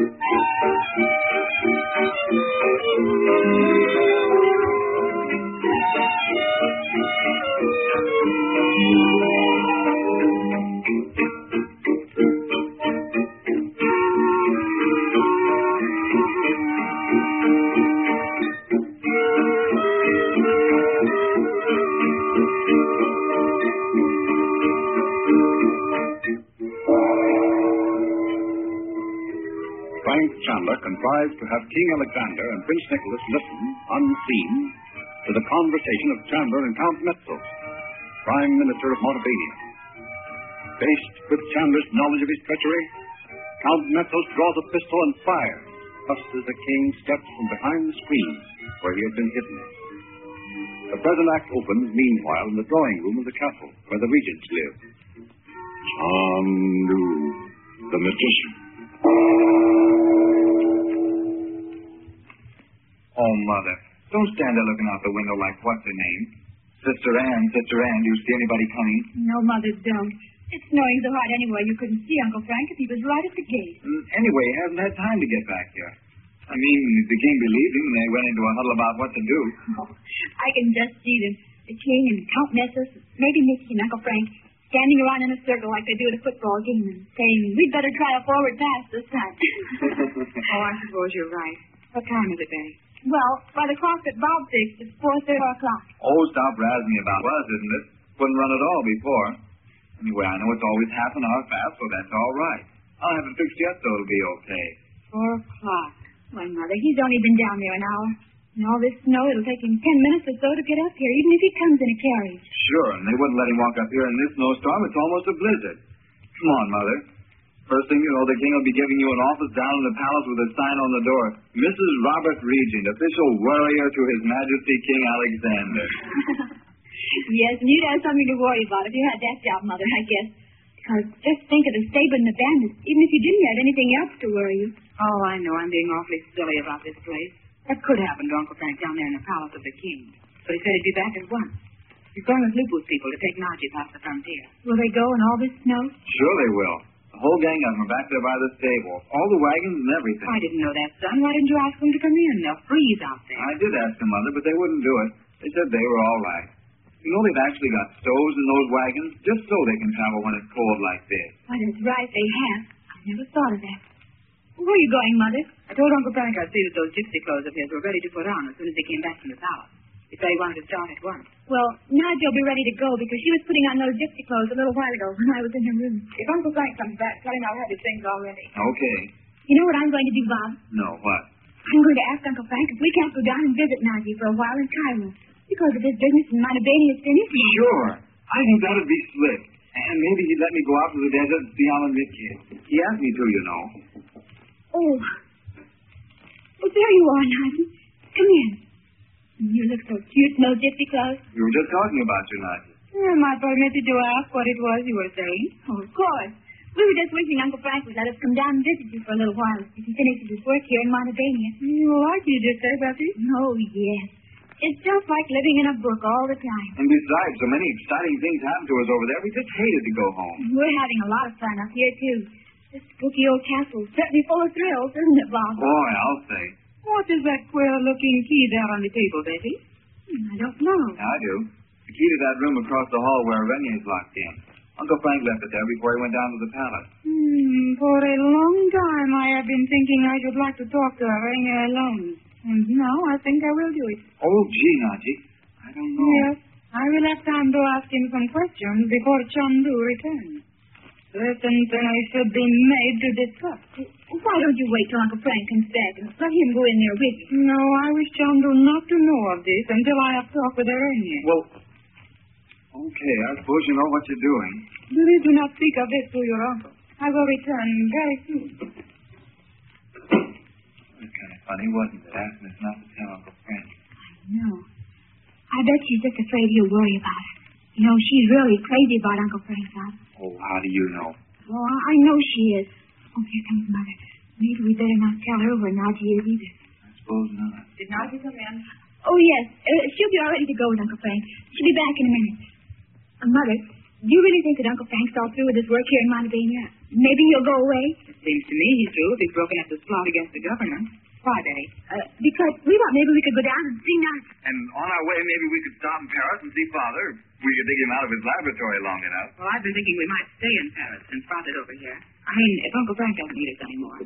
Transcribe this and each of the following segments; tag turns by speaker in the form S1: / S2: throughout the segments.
S1: Frank Chandler contrived to have King Alexander and Prince Nicholas listen, unseen, to the conversation of Chandler and Count Metzos, Prime Minister of Montebania. Faced with Chandler's knowledge of his treachery, Count Metzos draws a pistol and fires, just as the king steps from behind the screen where he had been hidden. The present act opens, meanwhile, in the drawing room of the castle where the regents live. Chandu, the magician.
S2: Oh, Mother, don't stand there looking out the window like what's her name. Sister Anne, do you see anybody coming?
S3: No, Mother, don't. It's snowing so hard anyway you couldn't see Uncle Frank if he was right at the gate.
S2: Anyway, he hasn't had time to get back here. I mean, if the king believed him, they went into a huddle about what to do.
S3: Oh, I can just see them. The king and Count Metzos, maybe Nicky and Uncle Frank, standing around in a circle like they do at a football game and saying, we'd better try a forward pass this time.
S4: Oh, I suppose you're right. What time is it, Betty?
S3: Well, by the clock that Bob fixed, it's 4:30 o'clock.
S2: Oh, stop razzing me about was, isn't it? Wouldn't run at all before. Anyway, I know it's always half an hour fast, so that's all right. I'll have it fixed yet, so it'll be okay.
S4: 4 o'clock.
S3: Why, Mother, he's only been down there an hour. And all this snow, it'll take him 10 minutes or so to get up here, even if he comes in a carriage.
S2: Sure, and they wouldn't let him walk up here in this snowstorm. It's almost a blizzard. Come on, Mother. First thing you know, the king will be giving you an office down in the palace with a sign on the door. Mrs. Robert Regent, official warrior to His Majesty King Alexander.
S3: Yes, and you'd have something to worry about if you had that job, Mother, I guess. Because just think of the stable and the bandits. Even if you didn't have anything else to worry you.
S4: Oh, I know. I'm being awfully silly about this place. That could happen to Uncle Frank down there in the palace of the king. But he said he'd be back at once. He's going with Lupu's people to take Najee past the frontier.
S3: Will they go in all this snow?
S2: Sure they will. The whole gang of them are back there by the stable. All the wagons and everything.
S4: I didn't know that, son. Why didn't you ask them to come in? They'll freeze out there.
S2: I did ask them, Mother, but they wouldn't do it. They said they were all right. You know, they've actually got stoves in those wagons just so they can travel when it's cold like this.
S3: Why, that's right, they have. I never thought of that. Where are you going, Mother?
S4: I told Uncle Frank I'd see that those gypsy clothes of his were ready to put on as soon as he came back from the palace. He said he wanted to start at once.
S3: Well, Nadia will be ready to go because she was putting on those gypsy clothes a little while ago when I was in her room.
S4: If Uncle Frank comes back, tell him I'll have his things all ready.
S2: Okay.
S3: You know what I'm going to do, Bob?
S2: No, what?
S3: I'm going to ask Uncle Frank if we can't go down and visit Nadia for a while in Cairo. Because of his business in Montebania is finished.
S2: Sure. I think that'd be slick. And maybe he'd let me go out to the desert and see Alan Midkind. He asked me to, you know.
S3: Oh. Oh, there you are, Nadia. Come in. You look so cute in those gypsy clothes.
S2: We were just talking about you, Nadia.
S4: Am I permitted to ask what it was you were saying?
S3: Oh, of course. We were just wishing Uncle Frank would let us come down and visit you for a little while if he finishes his work here in Montebania.
S4: You like you just said, Betty?
S3: Oh, yes. It's just like living in a book all the time.
S2: And besides, so many exciting things happen to us over there, we just hated to go home.
S3: We're having a lot of fun up here, too. This spooky old castle is certainly full of thrills, isn't it, Bob?
S2: Boy, I'll say.
S4: What is that queer-looking key there on the table, Betty?
S3: I don't know.
S2: I do. The key to that room across the hall where Renier's locked in. Uncle Frank left it there before he went down to the palace.
S4: For a long time I have been thinking I should like to talk to Renier alone. And now I think I will do it.
S2: Oh, gee, Najee. I don't know.
S4: Yes, I will have time to ask him some questions before Chandu returns. Certain things should be made to discuss.
S3: Why don't you wait till Uncle Frank comes back and let him go in there with you?
S4: No, I wish Chandu not to know of this until I have talked with Renier.
S2: Well, okay, I suppose you know what you're doing.
S4: Please do not speak of this to your uncle. I will return very soon.
S2: It was kind of funny, wasn't it, asking us not to tell Uncle Frank?
S3: No. I bet she's just afraid he'll worry about it. You know, she's really crazy about Uncle Frank, Bob.
S2: Oh, how do you know?
S3: Oh, I know she is. Oh, here comes Mother. Maybe we better not tell her where Nadia is either.
S2: I suppose not.
S4: Did Nadia come in?
S3: Oh, yes. She'll be all ready to go with Uncle Frank. She'll be back in a minute. Mother, Do you really think that Uncle Frank's all through with his work here in Montebania? Maybe he'll go away?
S4: It seems to me he's through if he's broken up this plot against the governor. Why, Betty?
S3: Because we thought maybe we could go down and see Nazi.
S2: And on our way, maybe we could stop in Paris and see Father. We could dig him out of his laboratory long enough.
S4: Well, I've been thinking we might stay in Paris and spot it over here. I mean, if Uncle Frank doesn't need us anymore.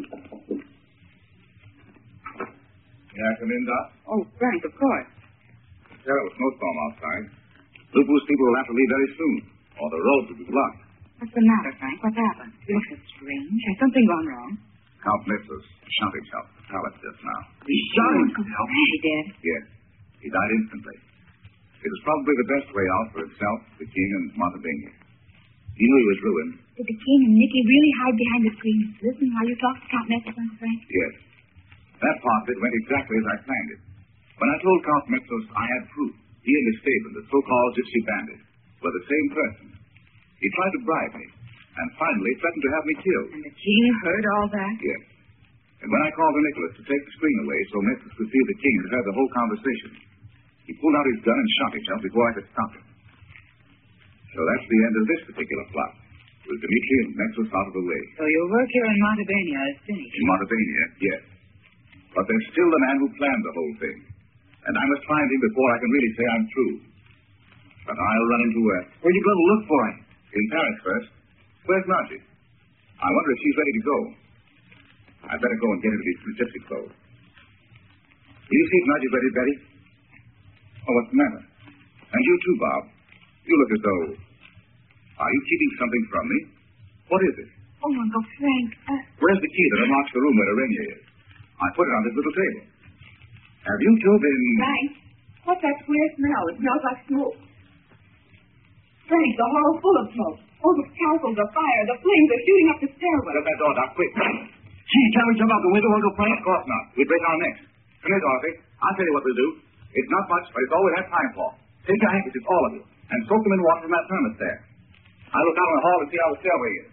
S2: Yeah, come in, Doc?
S4: Oh, Frank, of course.
S2: Terrible snowstorm outside. Lupu's people will have to leave very soon, or the roads will be blocked.
S4: What's the matter, Frank? What's happened? You look so strange. Has something gone wrong?
S2: Count Mipsos shot himself at the palace just now.
S4: He shot himself? He did?
S2: Yes. He died instantly. It was probably the best way out for himself, the king, and Montebania. He knew he was ruined.
S3: Did the king and Nicky really hide behind the screen and listen while you talked to Count Mepsos, Uncle Frank?
S2: Yes. That part of it went exactly as I planned it. When I told Count Mepsos I had proof, he and his statement, the so-called gypsy bandit, were the same person. He tried to bribe me, and finally threatened to have me killed.
S4: And the king heard all that?
S2: Yes. And when I called on Nicholas to take the screen away so Mepsos could see the king had heard the whole conversation, he pulled out his gun and shot himself before I could stop him. So that's the end of this particular plot. With Dmitri and Mepsos out of the way.
S4: So your work here in Montebania is finished?
S2: In Montebania, yes. But there's still the man who planned the whole thing. And I must find him before I can really say I'm through. But I'll run into where? Where are you going to look for him? In Paris first. Where's Margie? I wonder if she's ready to go. I'd better go and get into these gypsy clothes. Do you see if Margie's ready, Betty? Oh, what's the matter? And you too, Bob. You look as though... Are you keeping something from me? What is it?
S3: Oh, Uncle Frank.
S2: Where's the key that unlocks the room where Arenia is? I put it on this little table. Have you two been...
S3: Frank, what's that queer smell? It smells like smoke. Frank, the hall's full of smoke. All the castles are fire. The flames are shooting up the stairway.
S2: Shut that door, Doc, quick. Gee, can't we jump out the window, Uncle Frank? Of course not. We break our necks. Come here, Dorothy. I'll tell you what we'll do. It's not much, but it's all we have time for. Take your handkerchiefs, all of you, and soak them in water from that thermos there. I'll look out in the hall to see how the stairway is.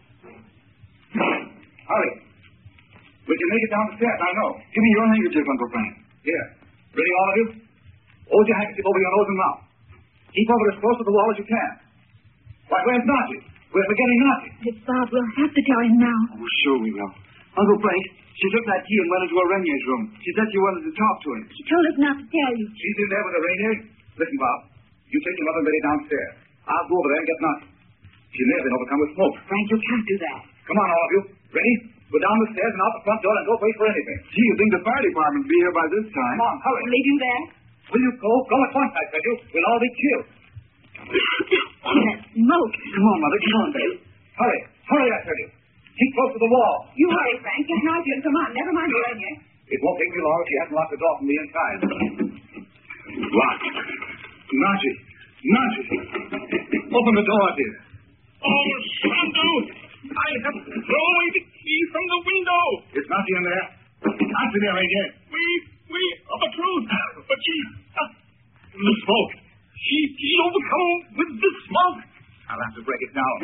S2: Hurry. We can make it down the stairs, I know. Give me your handkerchief, Uncle Frank. Here. Ready, all of you? Hold your handkerchief over your nose and mouth. Keep over as close to the wall as you can. Why, where's Nazi? We're forgetting Nazi.
S3: It's Bob. We'll have to tell him now.
S2: Oh, sure we will. Uncle Frank, she took that key and went into Arenier's room. She said she wanted to talk to him.
S3: She told us not to tell you.
S2: She's in there with Arenier? Listen, Bob. You take your mother and Betty downstairs. I'll go over there and get Nazi. She may have been overcome with smoke.
S4: Frank, you can't do that.
S2: Come on, all of you. Ready? Go down the stairs and out the front door and don't wait for anything.
S5: Gee, you think the fire department will be here by this time?
S2: Come on, hurry.
S3: Will leave you there?
S2: Will you go? Go at once, I tell you. We'll all be killed.
S3: That smoke.
S2: Come on, Mother. Come on, Betty. Hurry. Hurry, I tell you. Keep close to the wall.
S3: You hurry, Frank. Get Nazi and come on. Never mind Arenia.
S2: It won't take me long if she hasn't locked the door from the inside. Locked. Nazi. Nazi. Open the door, dear.
S6: Oh, Sandu! I have thrown away the key from the window.
S2: It's Nazi in there. Nazi there again.
S6: We are the truth. But she... the smoke. She's overcome with the smoke.
S2: I'll have to break it down.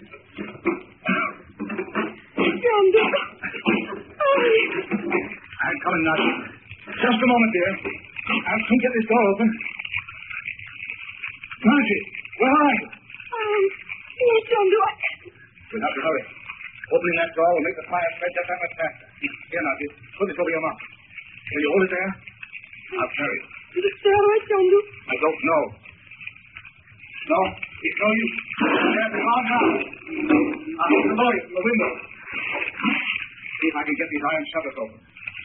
S3: Sandu.
S2: I'm coming, Nazi. Just a moment, dear. I'll soon get this door open. Nazi, where are you?
S3: Yes, Sandu.
S2: We'll have to hurry. Opening that door will make the fire spread just that much faster. Here, Nazi. Put this over your mouth. Will you hold it there? I'll carry it.
S3: Is it still all right, Sandu?
S2: I don't know. No, it's no use. There's the door now. I'll open the noise from the window. See if I can get these iron shutters open.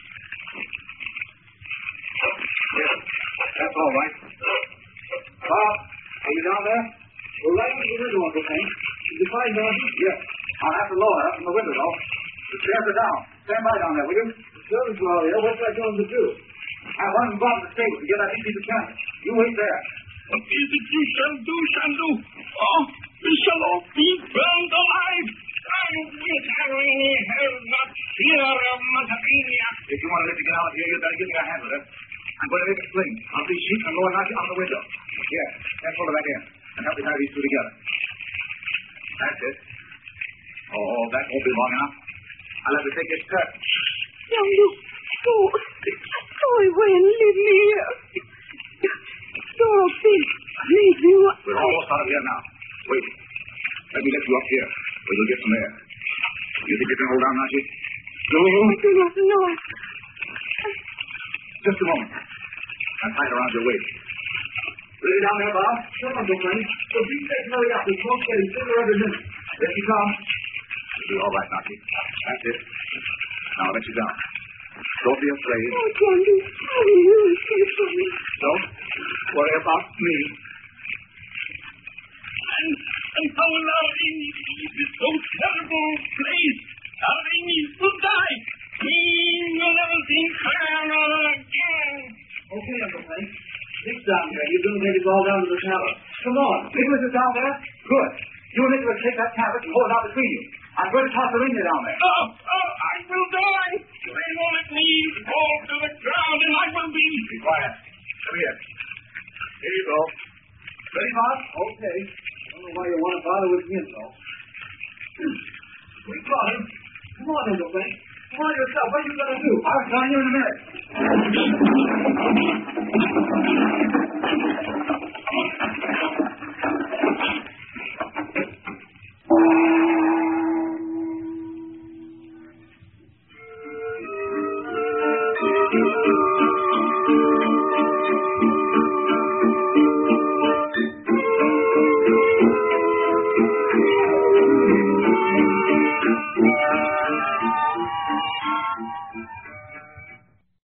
S2: Yes, that's all right. Bob, are you down there? We're right into the window, Uncle Frank. Did you find Dorothy? Yes. I'll have to lower her from the window, though. The chairs are down. Stand by down there, will you? The servants are all here. What should I tell them to do? I want them to go out to the stable to get that empty the cannon. You wait there.
S6: What is it you shall do, Sandu? Oh, we shall all be burned alive. And with Arenia have not fear of Montebania.
S2: If you want to let her get out of here, you'd better give me a hand with her. I'm going to make a sling. I'll be sheep and lower Nazi out the window. Yes, then pull her back in. And help me tie these two together. That's it. Oh, that won't be long enough. I'll have to take this cut.
S3: Sandu, go away and leave me here. Dorothy, please, you...
S2: We're almost out of here now.
S1: Wait. Let me lift you up here, where you'll get some air. You think you can hold down, Najee?
S3: No.
S1: Just a moment. I'm tied around your waist.
S2: Ready down there, Bob? Come on, Bill Frank. So be safe, hurry up. It's most getting sooner every minute. There she comes.
S1: You'll be all right, Najee. That's it. Now I'll let you down. Don't be afraid.
S3: Oh, Sandy. I'm really scared for you.
S1: Don't worry about me.
S6: And how allowing this so terrible place, allowing me to die. We will never see Clara again.
S2: Okay, Uncle Frank. Nick's down here. You're going to take us all down to the palace. Come on. Nicholas is down there? Good. You and Nicholas take that tablet and hold it out between you. I'm going to toss the ring down there.
S6: Oh, I will die. They won't let me fall to the ground, and I will be.
S1: Be quiet. Come here. Here you go.
S2: Ready, Bob? Okay. I don't know why you want to bother with him, though. We got him. Come on, Uncle Frank. Come on yourself. What are you going to do? I'll tell you in a minute.